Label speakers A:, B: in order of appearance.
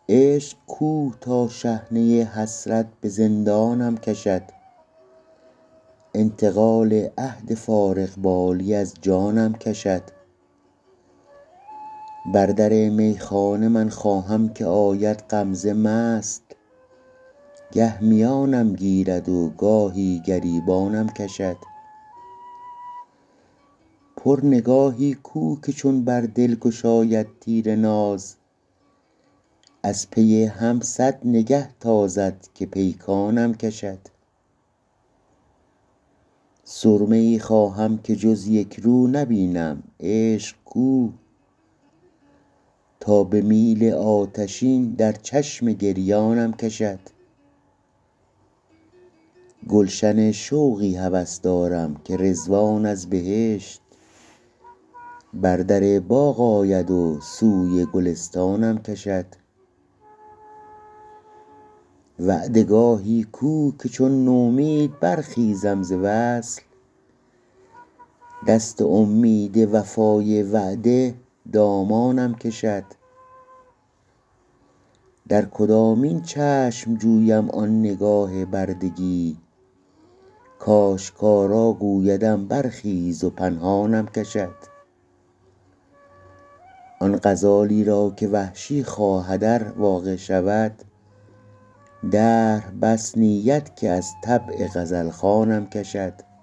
A: عشق کو تا شحنه حسرت به زندانم کشد، انتقال عهد فارغ بالی از جانم کشد. بر در میخانه من خواهم که آید غمزه مست، گه میانم گیرد و گاهی گریبانم کشد. پر نگاهی کو که چون بر دل گشاید تیر ناز، از پی هم صد نگه تازد که پیکانم کشد. سرمه ای خواهم که جز یک رو نبینم، عشق کو تا به میل آتشین در چشم گریانم کشد. گلشن شوقی هوس دارم که رضوان از بهشت، بر در باغ آید و سوی گلستانم کشد. وعده گاهی کو که چون نومید برخیزم ز وصل، دست امید وفای وعده دامانم کشد. در کدامین چشم جویم آن نگاه بردگی، کاشکارا گویدم برخیز و پنهانم کشد. آن غزالی را که وحشی خواهد ار واقع شود، دهر بس نیت که از طبع غزل خوانم کشد.